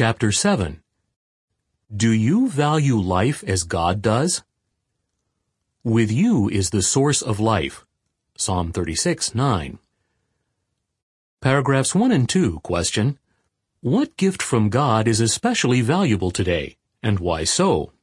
chapter 7. Do you value life as God does? With you is the source of life. Psalm 36:9. Paragraphs 1 and 2 question, what gift from God is especially valuable today, and why so?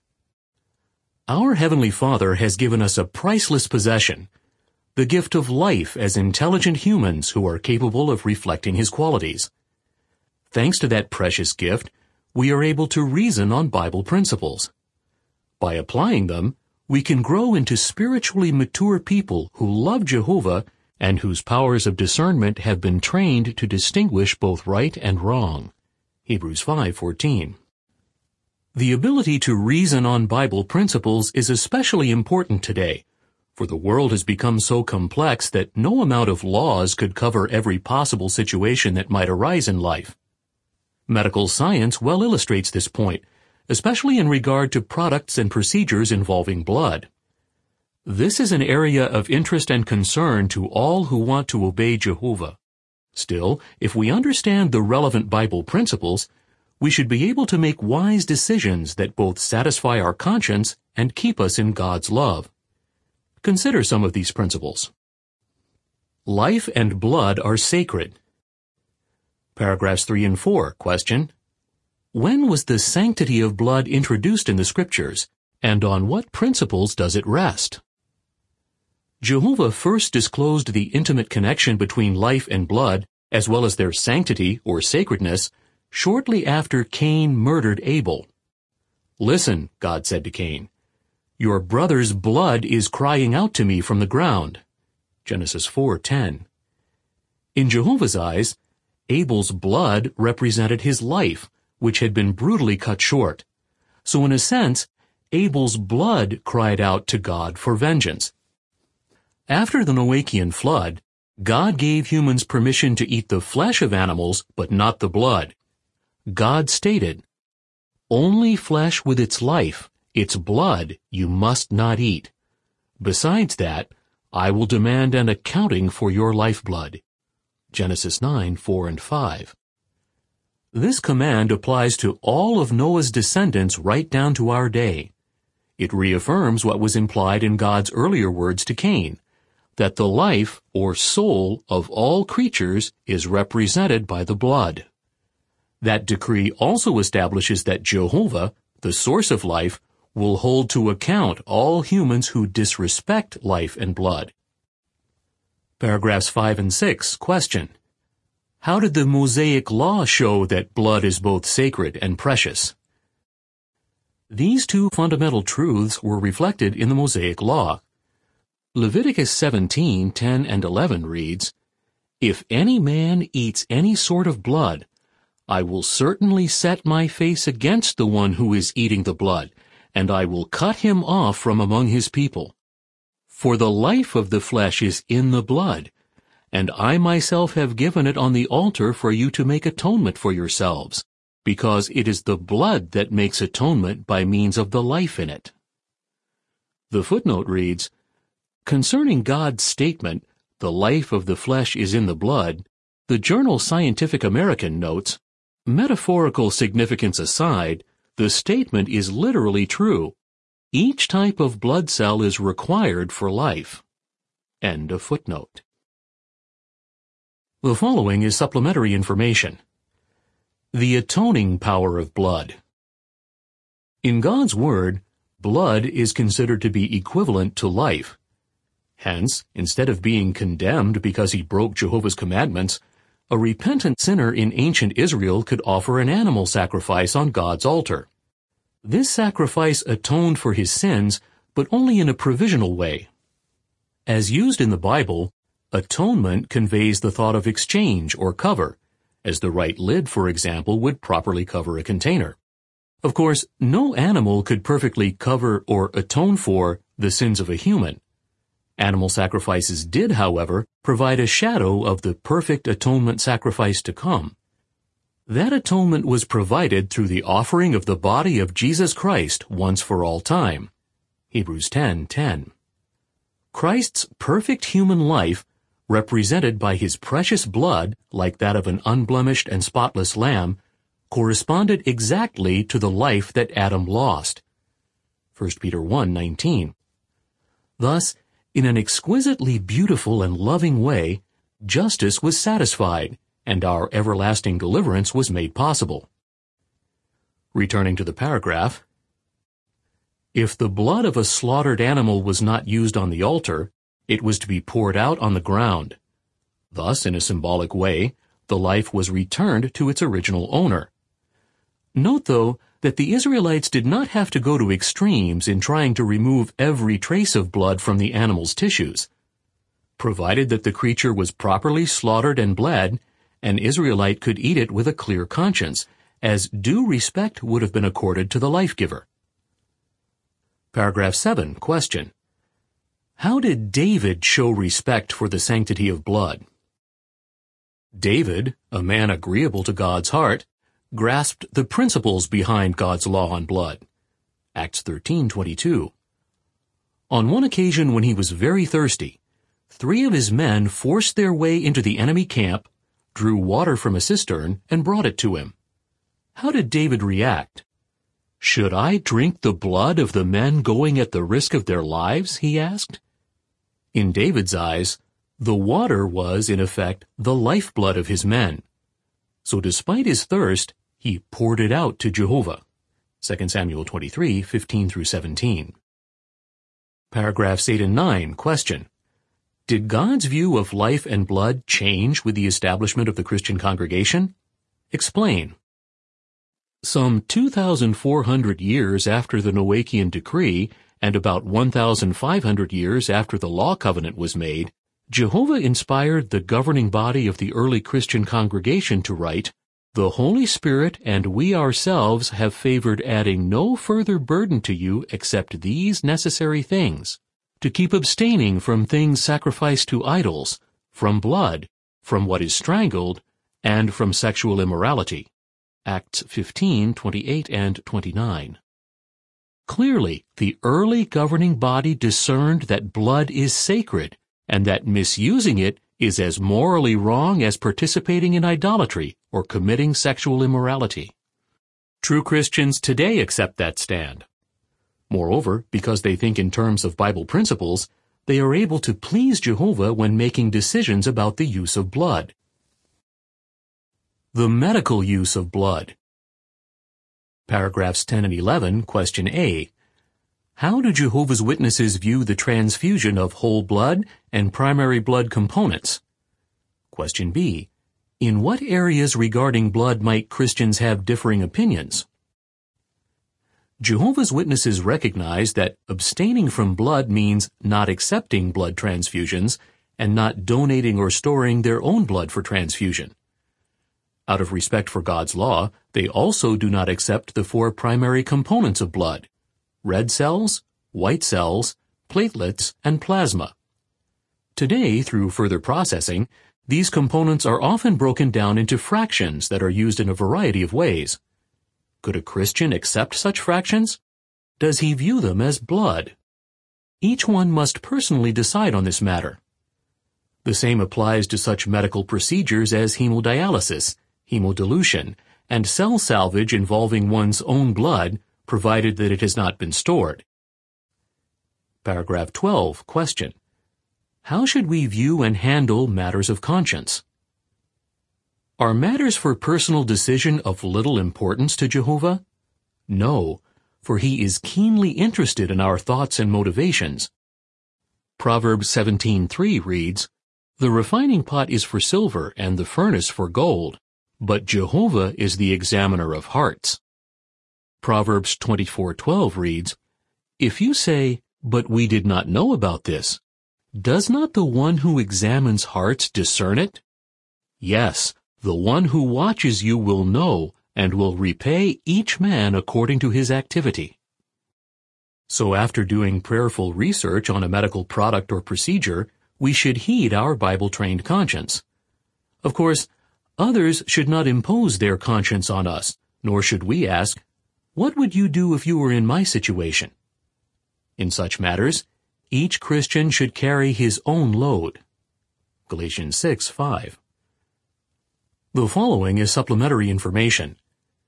Our Heavenly Father has given us a priceless possession, the gift of life as intelligent humans who are capable of reflecting His qualities. Thanks to that precious gift, we are able to reason on Bible principles. By applying them, we can grow into spiritually mature people who love Jehovah and whose powers of discernment have been trained to distinguish both right and wrong. Hebrews 5:14. The ability to reason on Bible principles is especially important today, for the world has become so complex that no amount of laws could cover every possible situation that might arise in life. Medical science well illustrates this point, especially in regard to products and procedures involving blood. This is an area of interest and concern to all who want to obey Jehovah. Still, if we understand the relevant Bible principles, we should be able to make wise decisions that both satisfy our conscience and keep us in God's love. Consider some of these principles. Life and blood are sacred. Paragraphs 3 and 4 question, when was the sanctity of blood introduced in the Scriptures, and on what principles does it rest? Jehovah first disclosed the intimate connection between life and blood, as well as their sanctity or sacredness, shortly after Cain murdered Abel. Listen, God said to Cain, your brother's blood is crying out to me from the ground. Genesis 4:10. In Jehovah's eyes, Abel's blood represented his life, which had been brutally cut short. So in a sense, Abel's blood cried out to God for vengeance. After the Noachian flood, God gave humans permission to eat the flesh of animals, but not the blood. God stated, only flesh with its life, its blood, you must not eat. Besides that, I will demand an accounting for your lifeblood. Genesis 9:4 and 5. This command applies to all of Noah's descendants right down to our day. It reaffirms what was implied in God's earlier words to Cain, that the life or soul of all creatures is represented by the blood. That decree also establishes that Jehovah, the source of life, will hold to account all humans who disrespect life and blood. Paragraphs 5 and 6 question, how did the Mosaic Law show that blood is both sacred and precious? These two fundamental truths were reflected in the Mosaic Law. Leviticus 17:10 and 11 reads, if any man eats any sort of blood, I will certainly set my face against the one who is eating the blood, and I will cut him off from among his people. For the life of the flesh is in the blood, and I myself have given it on the altar for you to make atonement for yourselves, because it is the blood that makes atonement by means of the life in it. The footnote reads, concerning God's statement, the life of the flesh is in the blood, the journal Scientific American notes, metaphorical significance aside, the statement is literally true. Each type of blood cell is required for life. End of footnote. The following is supplementary information. The atoning power of blood. In God's Word, blood is considered to be equivalent to life. Hence, instead of being condemned because he broke Jehovah's commandments, a repentant sinner in ancient Israel could offer an animal sacrifice on God's altar. This sacrifice atoned for his sins, but only in a provisional way. As used in the Bible, atonement conveys the thought of exchange or cover, as the right lid, for example, would properly cover a container. Of course, no animal could perfectly cover or atone for the sins of a human. Animal sacrifices did, however, provide a shadow of the perfect atonement sacrifice to come. That atonement was provided through the offering of the body of Jesus Christ once for all time. Hebrews 10:10. Christ's perfect human life, represented by his precious blood, like that of an unblemished and spotless lamb, corresponded exactly to the life that Adam lost. 1 Peter 1:19. Thus, in an exquisitely beautiful and loving way, justice was satisfied, and our everlasting deliverance was made possible. Returning to the paragraph, if the blood of a slaughtered animal was not used on the altar, it was to be poured out on the ground. Thus, in a symbolic way, the life was returned to its original owner. Note, though, that the Israelites did not have to go to extremes in trying to remove every trace of blood from the animal's tissues. Provided that the creature was properly slaughtered and bled, an Israelite could eat it with a clear conscience, as due respect would have been accorded to the life-giver. Paragraph 7, question. How did David show respect for the sanctity of blood? David, a man agreeable to God's heart, grasped the principles behind God's law on blood. Acts 13:22. On one occasion when he was very thirsty, 3 of his men forced their way into the enemy camp, drew water from a cistern, and brought it to him. How did David react? "Should I drink the blood of the men going at the risk of their lives?" he asked. In David's eyes, the water was, in effect, the lifeblood of his men. So despite his thirst, he poured it out to Jehovah. 2 Samuel 23:15-17. Paragraphs 8 and 9, question. Did God's view of life and blood change with the establishment of the Christian congregation? Explain. Some 2,400 years after the Noachian decree, and about 1,500 years after the law covenant was made, Jehovah inspired the governing body of the early Christian congregation to write, "The Holy Spirit and we ourselves have favored adding no further burden to you except these necessary things, to keep abstaining from things sacrificed to idols, from blood, from what is strangled, and from sexual immorality." Acts 15:28 and 29. Clearly, the early governing body discerned that blood is sacred, and that misusing it is as morally wrong as participating in idolatry or committing sexual immorality. True Christians today accept that stand. Moreover, because they think in terms of Bible principles, they are able to please Jehovah when making decisions about the use of blood. The medical use of blood. Paragraphs 10 and 11, question A. How do Jehovah's Witnesses view the transfusion of whole blood and primary blood components? Question B. In what areas regarding blood might Christians have differing opinions? Jehovah's Witnesses recognize that abstaining from blood means not accepting blood transfusions and not donating or storing their own blood for transfusion. Out of respect for God's law, they also do not accept the 4 primary components of blood: red cells, white cells, platelets, and plasma. Today, through further processing, these components are often broken down into fractions that are used in a variety of ways. Could a Christian accept such fractions? Does he view them as blood? Each one must personally decide on this matter. The same applies to such medical procedures as hemodialysis, hemodilution, and cell salvage involving one's own blood, provided that it has not been stored. Paragraph 12, question. How should we view and handle matters of conscience? Are matters for personal decision of little importance to Jehovah? No, for he is keenly interested in our thoughts and motivations. Proverbs 17:3 reads, "The refining pot is for silver and the furnace for gold, but Jehovah is the examiner of hearts." Proverbs 24:12 reads, "If you say, 'But we did not know about this,' does not the one who examines hearts discern it? Yes, the one who watches you will know and will repay each man according to his activity." So after doing prayerful research on a medical product or procedure, we should heed our Bible-trained conscience. Of course, others should not impose their conscience on us, nor should we ask, "What would you do if you were in my situation?" In such matters, each Christian should carry his own load. Galatians 6:5. The following is supplementary information.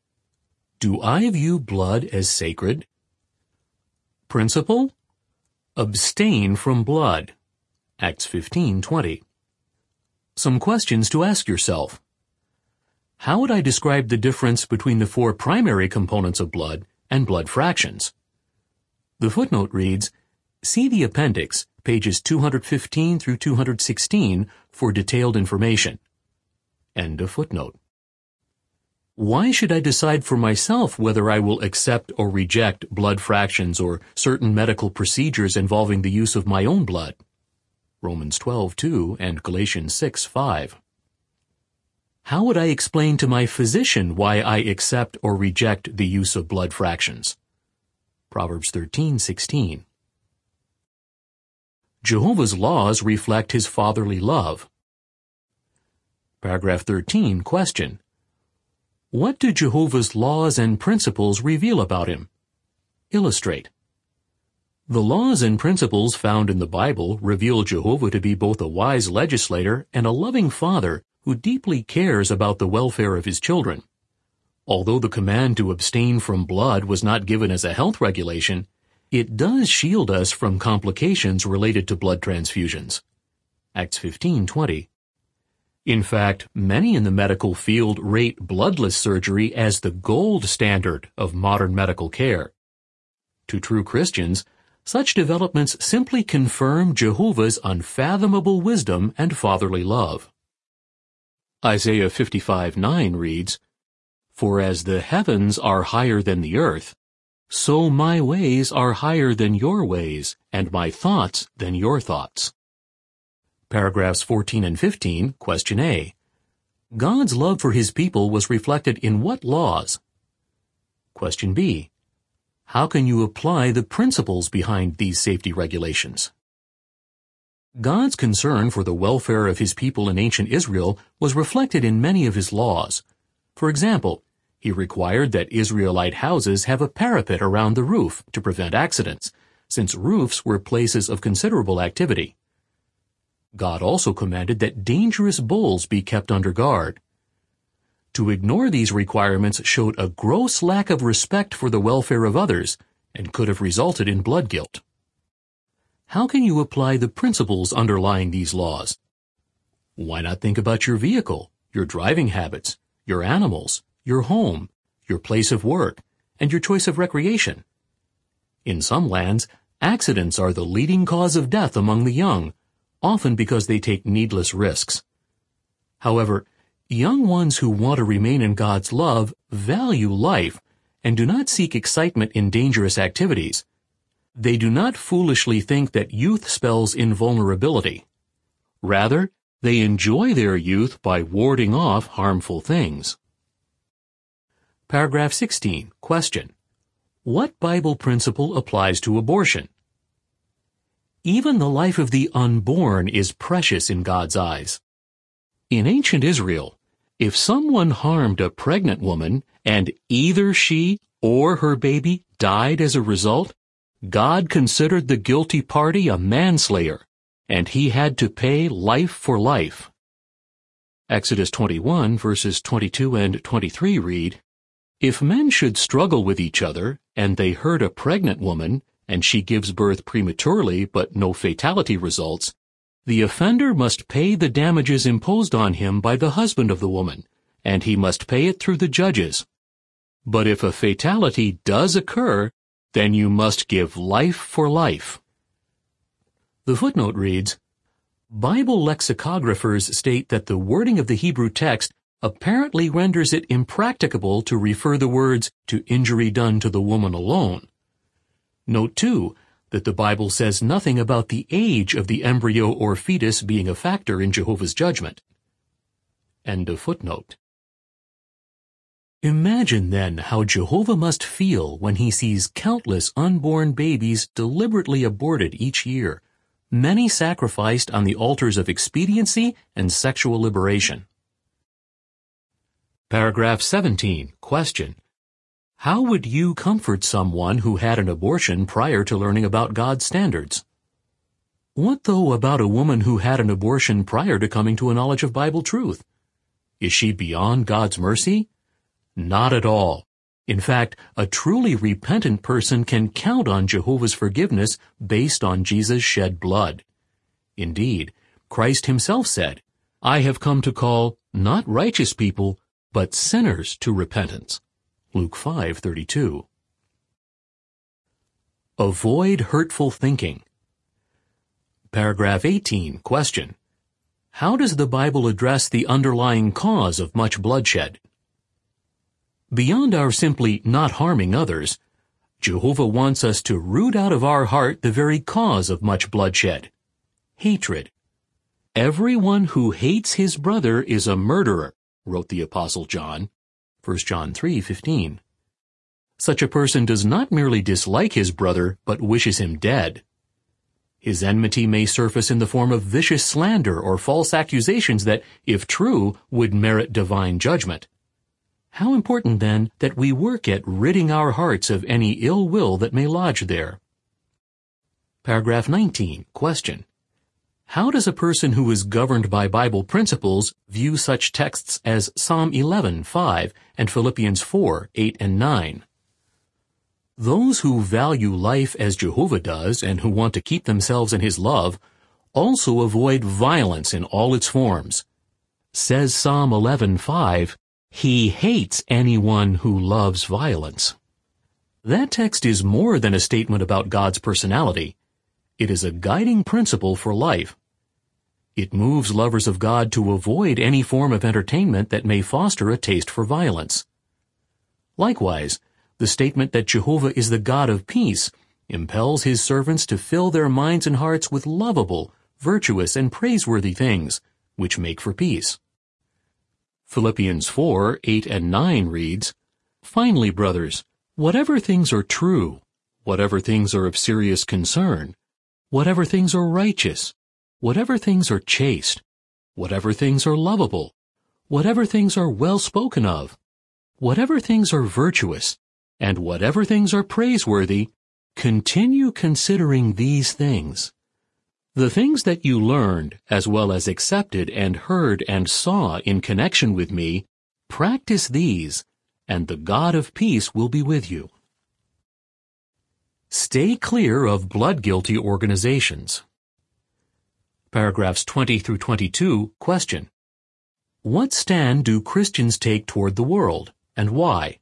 Do I view blood as sacred? Principle? Abstain from blood. Acts 15:20. Some questions to ask yourself. How would I describe the difference between the four primary components of blood and blood fractions? The footnote reads, see the appendix, pages 215 through 216, for detailed information. End of footnote. Why should I decide for myself whether I will accept or reject blood fractions or certain medical procedures involving the use of my own blood? Romans 12:2 and Galatians 6:5. How would I explain to my physician why I accept or reject the use of blood fractions? Proverbs 13:16. Jehovah's laws reflect his fatherly love. Paragraph 13, question. What do Jehovah's laws and principles reveal about him? Illustrate. The laws and principles found in the Bible reveal Jehovah to be both a wise legislator and a loving father who deeply cares about the welfare of his children. Although the command to abstain from blood was not given as a health regulation, it does shield us from complications related to blood transfusions. Acts 15:20. In fact, many in the medical field rate bloodless surgery as the gold standard of modern medical care. To true Christians, such developments simply confirm Jehovah's unfathomable wisdom and fatherly love. Isaiah 55:9 reads, For as the heavens are higher than the earth, so my ways are higher than your ways, and my thoughts than your thoughts. Paragraphs 14 and 15, question A. God's love for his people was reflected in what laws? Question B. How can you apply the principles behind these safety regulations? God's concern for the welfare of his people in ancient Israel was reflected in many of his laws. For example, he required that Israelite houses have a parapet around the roof to prevent accidents, since roofs were places of considerable activity. God also commanded that dangerous bulls be kept under guard. To ignore these requirements showed a gross lack of respect for the welfare of others and could have resulted in blood guilt. How can you apply the principles underlying these laws? Why not think about your vehicle, your driving habits, your animals, your home, your place of work, and your choice of recreation? In some lands, accidents are the leading cause of death among the young, often because they take needless risks. However, young ones who want to remain in God's love value life and do not seek excitement in dangerous activities. They do not foolishly think that youth spells invulnerability. Rather, they enjoy their youth by warding off harmful things. Paragraph 16, question. What Bible principle applies to abortion? Even the life of the unborn is precious in God's eyes. In ancient Israel, if someone harmed a pregnant woman and either she or her baby died as a result, God considered the guilty party a manslayer, and he had to pay life for life. Exodus 21 verses 22 and 23 read, If men should struggle with each other, and they hurt a pregnant woman, and she gives birth prematurely but no fatality results, the offender must pay the damages imposed on him by the husband of the woman, and he must pay it through the judges. But if a fatality does occur, then you must give life for life. The footnote reads, Bible lexicographers state that the wording of the Hebrew text apparently renders it impracticable to refer the words to injury done to the woman alone. Note, too, that the Bible says nothing about the age of the embryo or fetus being a factor in Jehovah's judgment. End of footnote. Imagine then how Jehovah must feel when he sees countless unborn babies deliberately aborted each year, many sacrificed on the altars of expediency and sexual liberation. Paragraph 17, question. How would you comfort someone who had an abortion prior to learning about God's standards? What though about a woman who had an abortion prior to coming to a knowledge of Bible truth? Is she beyond God's mercy? Not at all. In fact, a truly repentant person can count on Jehovah's forgiveness based on Jesus' shed blood. Indeed, Christ himself said, "I have come to call not righteous people, but sinners to repentance." Luke 5:32. Avoid hurtful thinking. Paragraph 18, question. How does the Bible address the underlying cause of much bloodshed? Beyond our simply not harming others, Jehovah wants us to root out of our heart the very cause of much bloodshed: hatred. "Everyone who hates his brother is a murderer," wrote the Apostle John, 1 John 3:15. Such a person does not merely dislike his brother, but wishes him dead. His enmity may surface in the form of vicious slander or false accusations that, if true, would merit divine judgment. How important, then, that we work at ridding our hearts of any ill will that may lodge there. Paragraph 19, question. How does a person who is governed by Bible principles view such texts as Psalm 11:5 and Philippians 4:8 and 9? Those who value life as Jehovah does and who want to keep themselves in his love also avoid violence in all its forms. Says Psalm 11:5, "He hates anyone who loves violence." That text is more than a statement about God's personality. It is a guiding principle for life. It moves lovers of God to avoid any form of entertainment that may foster a taste for violence. Likewise, the statement that Jehovah is the God of peace impels his servants to fill their minds and hearts with lovable, virtuous, and praiseworthy things, which make for peace. Philippians 4:8 and 9 reads, "Finally, brothers, whatever things are true, whatever things are of serious concern, whatever things are righteous, whatever things are chaste, whatever things are lovable, whatever things are well spoken of, whatever things are virtuous, and whatever things are praiseworthy, continue considering these things. The things that you learned, as well as accepted and heard and saw in connection with me, practice these, and the God of peace will be with you." Stay clear of blood-guilty organizations. Paragraphs 20 through 22, question. What stand do Christians take toward the world, and why?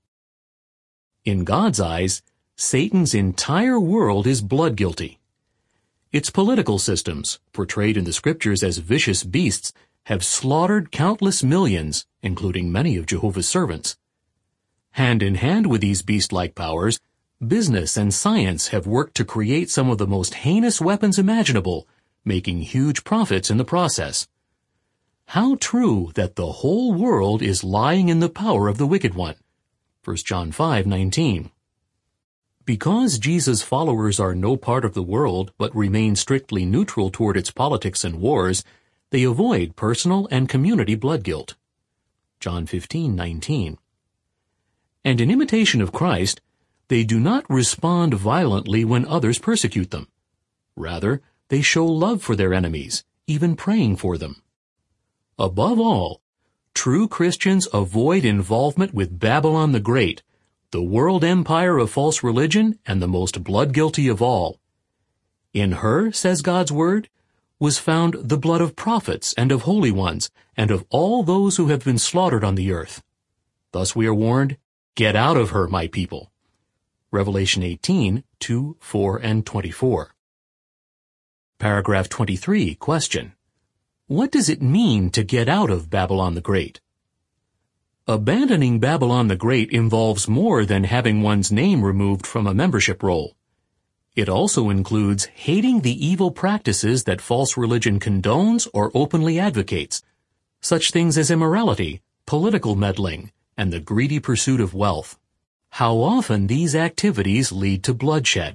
In God's eyes, Satan's entire world is blood-guilty. Its political systems, portrayed in the Scriptures as vicious beasts, have slaughtered countless millions, including many of Jehovah's servants. Hand in hand with these beast-like powers, business and science have worked to create some of the most heinous weapons imaginable, making huge profits in the process. How true that the whole world is lying in the power of the wicked one. 1 John 5:19. Because Jesus' followers are no part of the world but remain strictly neutral toward its politics and wars, they avoid personal and community blood guilt. John 15:19. And in imitation of Christ, they do not respond violently when others persecute them. Rather, they show love for their enemies, even praying for them. Above all, true Christians avoid involvement with Babylon the Great, the world empire of false religion and the most blood-guilty of all. In her, says God's Word, was found the blood of prophets and of holy ones and of all those who have been slaughtered on the earth. Thus we are warned, get out of her, my people. Revelation 18:2, 4, and 24. Paragraph 23, question. What does it mean to get out of Babylon the Great? Abandoning Babylon the Great involves more than having one's name removed from a membership roll. It also includes hating the evil practices that false religion condones or openly advocates, such things as immorality, political meddling, and the greedy pursuit of wealth. How often these activities lead to bloodshed.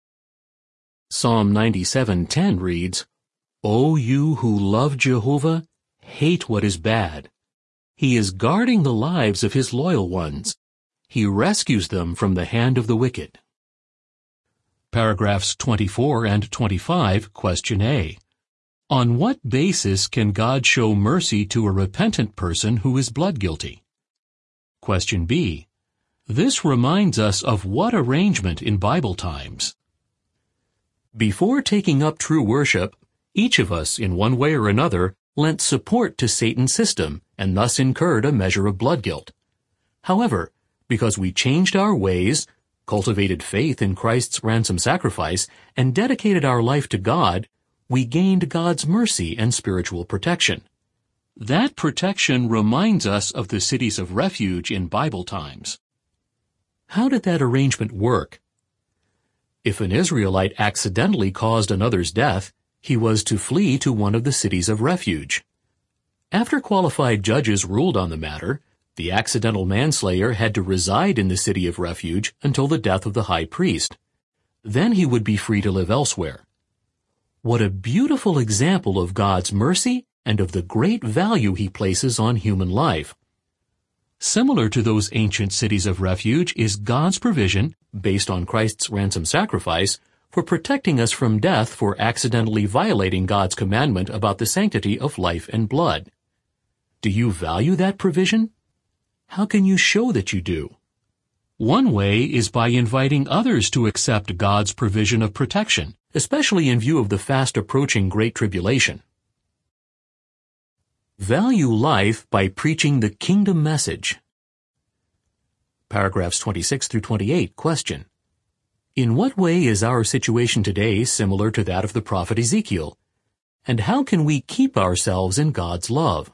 Psalm 97:10 reads, O you who love Jehovah, hate what is bad. He is guarding the lives of his loyal ones. He rescues them from the hand of the wicked. Paragraphs 24 and 25, question A. On what basis can God show mercy to a repentant person who is blood guilty? Question B. This reminds us of what arrangement in Bible times. Before taking up true worship, each of us, in one way or another, lent support to Satan's system and thus incurred a measure of blood guilt. However, because we changed our ways, cultivated faith in Christ's ransom sacrifice, and dedicated our life to God, we gained God's mercy and spiritual protection. That protection reminds us of the cities of refuge in Bible times. How did that arrangement work? If an Israelite accidentally caused another's death, he was to flee to one of the cities of refuge. After qualified judges ruled on the matter, the accidental manslayer had to reside in the city of refuge until the death of the high priest. Then he would be free to live elsewhere. What a beautiful example of God's mercy and of the great value he places on human life. Similar to those ancient cities of refuge is God's provision, based on Christ's ransom sacrifice, for protecting us from death for accidentally violating God's commandment about the sanctity of life and blood. Do you value that provision? How can you show that you do? One way is by inviting others to accept God's provision of protection, especially in view of the fast approaching Great Tribulation. Value life by preaching the kingdom message. Paragraphs 26 through 28 question: In what way is our situation today similar to that of the prophet Ezekiel? And how can we keep ourselves in God's love?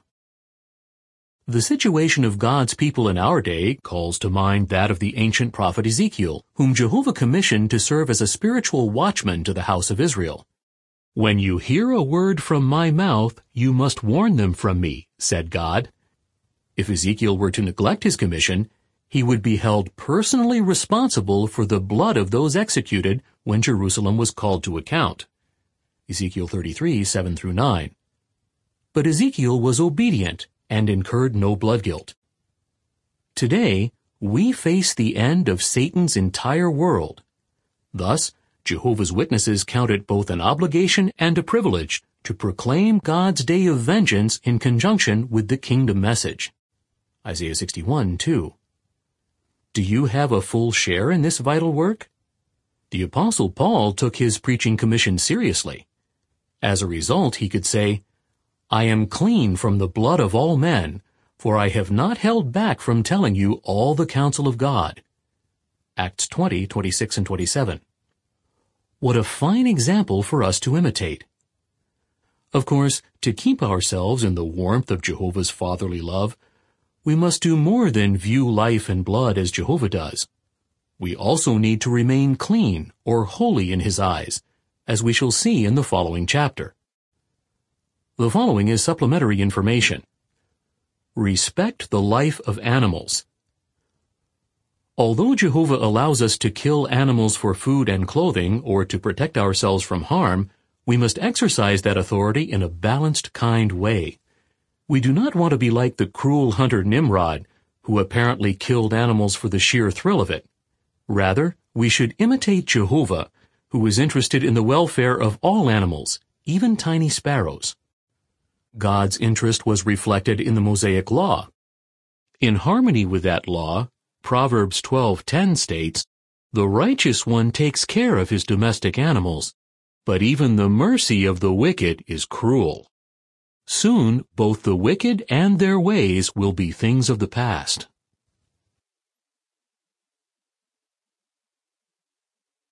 The situation of God's people in our day calls to mind that of the ancient prophet Ezekiel, whom Jehovah commissioned to serve as a spiritual watchman to the house of Israel. "When you hear a word from my mouth, you must warn them from me," said God. If Ezekiel were to neglect his commission, he would be held personally responsible for the blood of those executed when Jerusalem was called to account. Ezekiel 33, 7 through 9. But Ezekiel was obedient and incurred no blood guilt. Today, we face the end of Satan's entire world. Thus, Jehovah's Witnesses count it both an obligation and a privilege to proclaim God's day of vengeance in conjunction with the kingdom message. Isaiah 61, 2. Do you have a full share in this vital work? The Apostle Paul took his preaching commission seriously. As a result, he could say, "I am clean from the blood of all men, for I have not held back from telling you all the counsel of God." Acts 20, 26 and 27. What a fine example for us to imitate. Of course, to keep ourselves in the warmth of Jehovah's fatherly love, we must do more than view life and blood as Jehovah does. We also need to remain clean or holy in his eyes, as we shall see in the following chapter. The following is supplementary information. Respect the life of animals. Although Jehovah allows us to kill animals for food and clothing or to protect ourselves from harm, we must exercise that authority in a balanced, kind way. We do not want to be like the cruel hunter Nimrod, who apparently killed animals for the sheer thrill of it. Rather, we should imitate Jehovah, who is interested in the welfare of all animals, even tiny sparrows. God's interest was reflected in the Mosaic Law. In harmony with that law, Proverbs 12:10 states, "The righteous one takes care of his domestic animals, but even the mercy of the wicked is cruel." Soon, both the wicked and their ways will be things of the past.